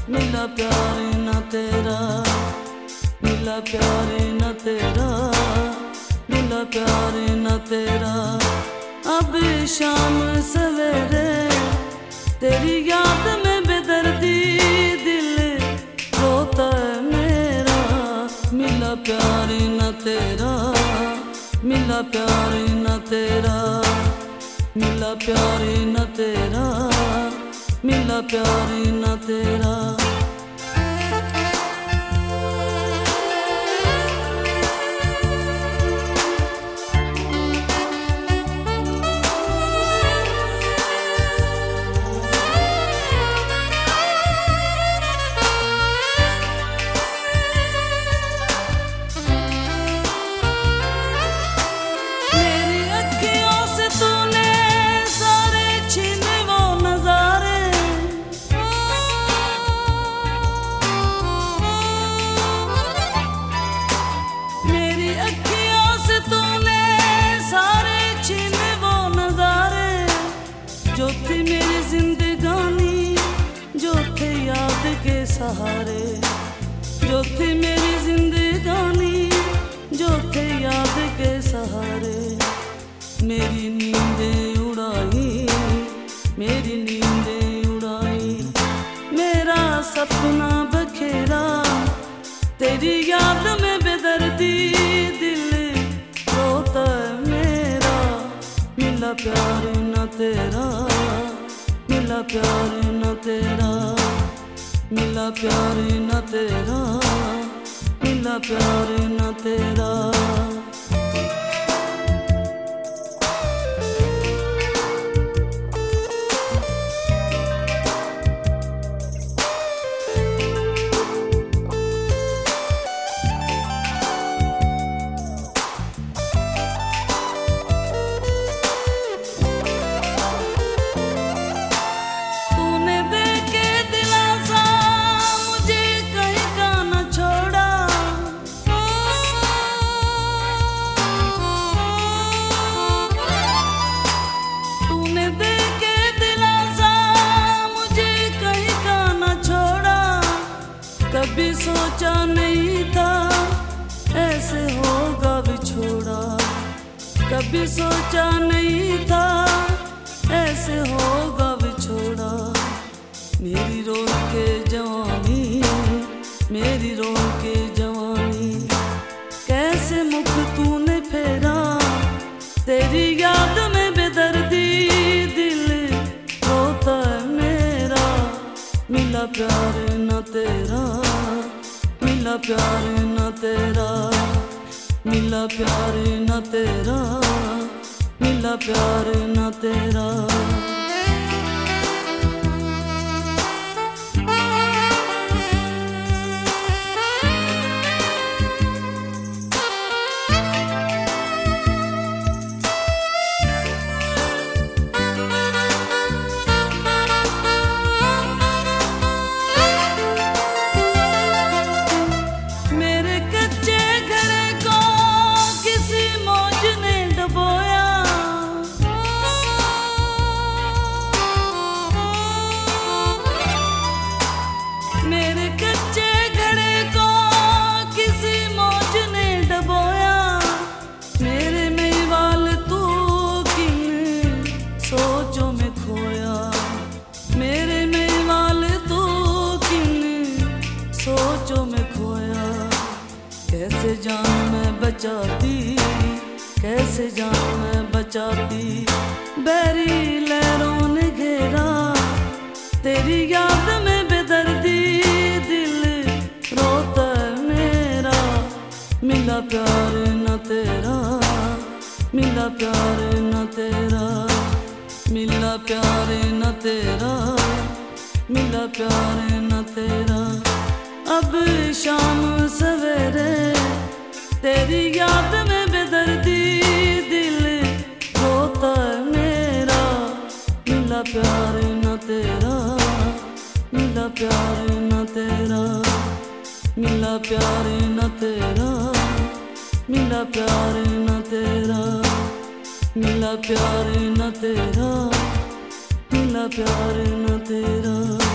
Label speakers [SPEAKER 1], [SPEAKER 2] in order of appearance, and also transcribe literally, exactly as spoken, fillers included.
[SPEAKER 1] मिला प्यार न तेरा, मिला प्यार न तेरा, मिला प्यार न तेरा। अब शाम सवेरे तेरी याद में बेदर्दी दिल रोता है मेरा। मिला प्यार न तेरा, मिला प्यार न तेरा, मिला प्यार न तेरा, मिला प्यार न तेरा। जो थी मेरी जिंदगानी, जो थे याद के सहारे, जो थी मेरी जिंदगानी, जो थे याद के सहारे। मेरी नींदें उड़ाई, मेरी नींदें उड़ाई, मेरा सपना बखेरा तेरी याद में बेदर्दी दिल रोता है मेरा। मिला प्यार न तेरा, मिला प्यार न तेरा, मिला प्यार न तेरा, मिला प्यार न तेरा। कभी सोचा नहीं था ऐसे होगा बिछोड़ा, कभी सोचा नहीं था ऐसे होगा बिछोड़ा। मेरी रो के जवानी, मेरी रो के जवानी, कैसे मुख तूने फेरा तेरी याद में बेदर्दी दिल रोता है मेरा। मिला प्यार न तेरा, मिला प्यार न तेरा, मिला प्यार न तेरा, मिला प्यार न तेरा। सोचों में खोया कैसे जान मैं बचाती, कैसे जान मैं बचाती। बैरी लहरों ने घेरा तेरी याद में बेदर्दी दिल रोता है मेरा। मिला प्यार न तेरा, मिला प्यार न तेरा, मिला प्यार न तेरा, मिला प्यार न तेरा। अब शाम सवेरे तेरी याद में बेदर्दी दिल रोता है मेरा। मिला प्यार न तेरा, मिला प्यार न तेरा, मिला प्यार न तेरा, मिला प्यार न तेरा, मिला प्यार न तेरा, मिला प्यार न तेरा।